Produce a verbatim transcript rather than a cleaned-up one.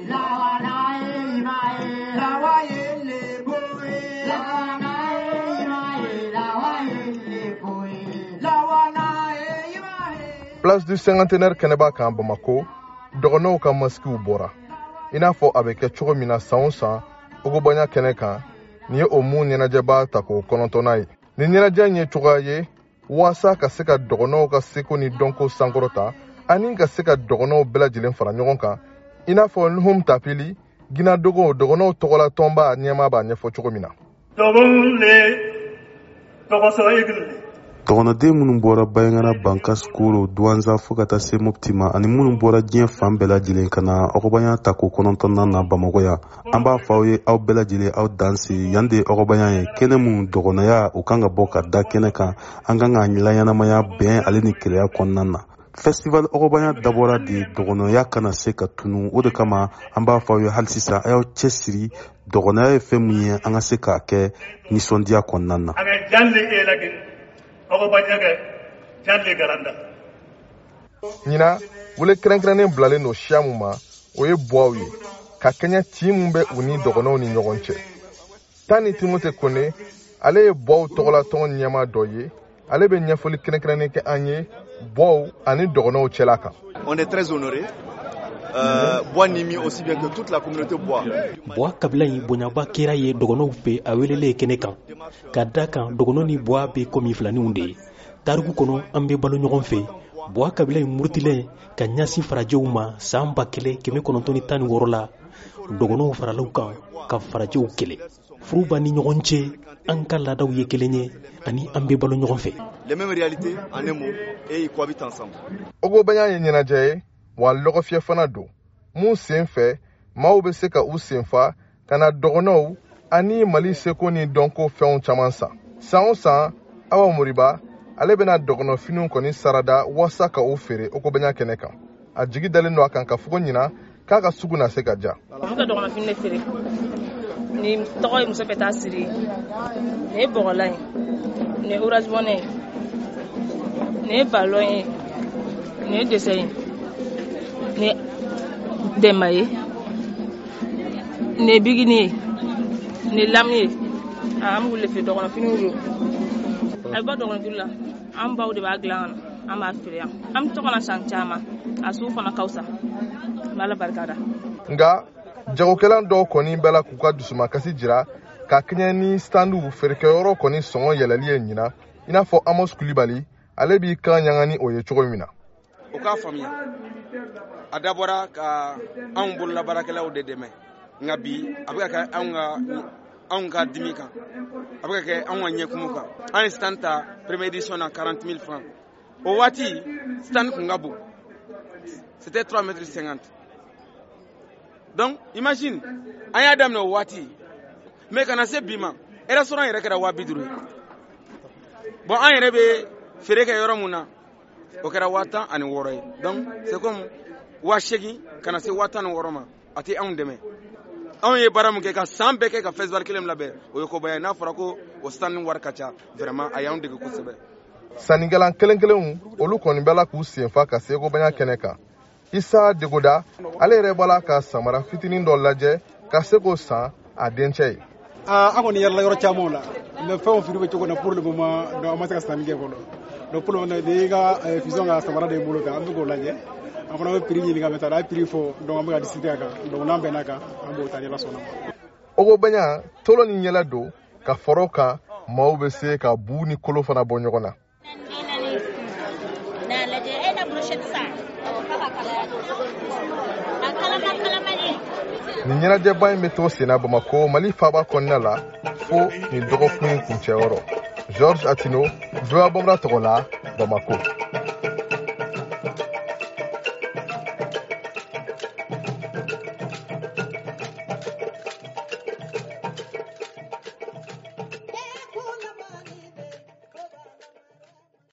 Place du cinquantenaire kɛnɛba kan Bamako, dɔgɔnɔw ka masquiw bɔra. I n'a fɔ a bɛ kɛ cogo min na san o san Ogobaɲa kɛnɛ kan, nin ye o mun ɲɛnajɛba ta k'o kɔnɔntɔnna ye. Nin ɲɛnajɛ in ye cogoya ye waasa ka se ka dɔgɔnɔw ka seko ni dɔnko sankɔrɔta ani ka se ka dɔgɔnɔw bɛɛ lajɛlen fara ɲɔgɔn kan. I n'a fɔ Nuhum Tapili, Gina Dogo dɔgɔnɔw tɔgɔla tɔnba ɲɛmaa b'a ɲɛfɔ cogo min na. Dɔgɔnɔden minnu bɔra Bayangana, Bankas, Koro, Douanza fo ka taa se Mopti ma ani minnu bɔra diɲɛ fan bɛɛ lajɛlen ka na Ogobaɲa ta k'o kɔnɔntɔnnan na Bamako yan. An b'a fɔ aw ye aw bɛɛ lajɛlen aw danse yan de Ogobaɲa ye kɛnɛ minnu dɔgɔnɔya u kan ka bɔ ka da kɛnɛ kan an kan ka layanamaya bɛn ale ni keleya kɔnɔna na. Festival Ogobaɲa dabɔra de dɔgɔnɔya kana se ka tunu, o de kama an b'a fɔ aw ye hali sisan a y'aw cɛsiri dɔgɔnɔya ye fɛn min ye an ka se k'a kɛ nisɔndiya kɔnɔna na. Ɲina wele kɛrɛnkɛrɛnnen bilalen don siya mun ma o ye buwaw ye ka kɛɲɛ tin mun bɛ u ni dɔgɔnɔw ni ɲɔgɔn cɛ. Tani Timote Kone ale ye buwaw tɔgɔla tɔn ɲɛmaa dɔ ye, ale bɛ ɲɛfɔli kɛrɛnkɛrɛnnen kɛ an ye buwaw ani dɔgɔnɔw cɛla kan. On est très honoré. Euh, Bois Nimi aussi bien que toute la communauté Bois. Bois kabila yi bonyaba kera ye dɔgɔnɔw fɛ a welele kɛnɛ kan ka da kan dɔgɔnɔ ni Bois bɛ komi filaniw de ye. Tariku kɔnɔ an bɛ balo ɲɔgɔn fɛ. Bois kabila yi murutilen ka ɲasin farajɛw ma san ba kelen kɛmɛ kɔnɔntɔn ni tan ni wɔɔrɔ la dɔgɔnɔw faralaw kan ka farajɛw kɛlɛ. Furu b'a ni ɲɔgɔn cɛ an ka laadaw ye kelen ye ani an bɛ balo ɲɔgɔn fɛ. Les mêmes réalités en un mot et ils cohabitent ensemble. Ogobaɲa ye ɲɛnajɛ ye wa lɔgɔfiyɛ fana don. Mun sen fɛ maaw bɛ se ka u senfa ka na dɔgɔnɔw ani Mali seko ni dɔnko fɛnw caman san. San o san Awa Moriba ale bɛna dɔgɔnɔfiniw kɔni sarada waasa ka u feere Ogobaɲa kɛnɛ kan. A jigi dalen don a kan ka fɔ ɲina k'a ka sugu na se ka ja. An ka dɔgɔnɔfini de feere. Ni tɔgɔ ye muso bɛ taa siri. Ni ye bɔgɔlan ye. Ni ye orange money ye. Ni ye ballon ye. Ni ye dessin ye. Ni dɛmɛ ye. Ni ye bikini ye. Ni lamu ye. An b'u le feere dɔgɔnɔfiniw don. A bɛ bɔ dɔgɔnɔfiniw la. An baw de b'a dilan an b'a feere yan. An bɛ to kana san caman. A sugu fana ka fisa. N'Ala barika da. Nka jagokɛlan dɔw kɔni bɛɛ la k'u ka dusumakasi jira ka kɛɲɛ ni standu feerekɛyɔrɔ kɔni sɔngɔ yɛlɛli ye ɲina i n'a fɔ Amos Kulibali ale b'i kan ɲaga ni o ye cogo min na. O k'a faamuya a dabɔra ka anw bololabaarakɛlaw de dɛmɛ nka bi a bɛ ka kɛ anw ka anw ka dimi kan a bɛ ka kɛ anw ka ɲɛkumu kan an ye stand ta première édition na quarante mille francs o waati stand kun ka bon c'était trois mètres cinquante. Donc imagine an y'a daminɛ o waati mais kana se bi ma restaurant yɛrɛ kɛra waa bi duuru ye bon an yɛrɛ bɛ feere kɛ yɔrɔ mun na o kɛra waa tan ani wɔɔrɔ ye donc c'est comme waa seegin kana se waa tan ni wɔɔrɔ ma a tɛ anw dɛmɛ anw ye baara mun kɛ ka san bɛɛ kɛ ka festival kelen labɛn o ye koba ye n'a fɔra ko o stand ni wari ka ca vraiment a y'anw dege kosɛbɛ. Sannikɛlan kelen kelenw olu kɔni bɛɛ la k'u senfa ka se Ogobaɲa kɛnɛ kan. Isa Degoda ale yɛrɛ bɔra ka samara fitinin dɔ lajɛ ka se k'o san a dencɛ ye. An kɔni yɛrɛla yɔrɔ camanw la mais fɛnw firi bɛ cogo na pour le moment donc an ma se ka sanni kɛ fɔlɔ donc pour le moment n'i ka fusion ka samara de bolo kan an bɛ k'o lajɛ an fana bɛ prix ɲini ka mɛ taa a ye prix fɔ donc an bɛ ka discuter a kan donc n'an bɛnna kan an b'o ta ɲɛla sɔnna. Ogobaɲa tolo ni ɲɛla don ka fara o kan maaw bɛ se ka bu ni kolo fana bɔ ɲɔgɔn na. Nin ɲɛnajɛba in bɛ to senna Bamako Mali faaba kɔnɔna la fo nin dɔgɔkun in kuncɛyɔrɔ. Georges Atino, Voa Bambara tɔgɔ la, Bamako.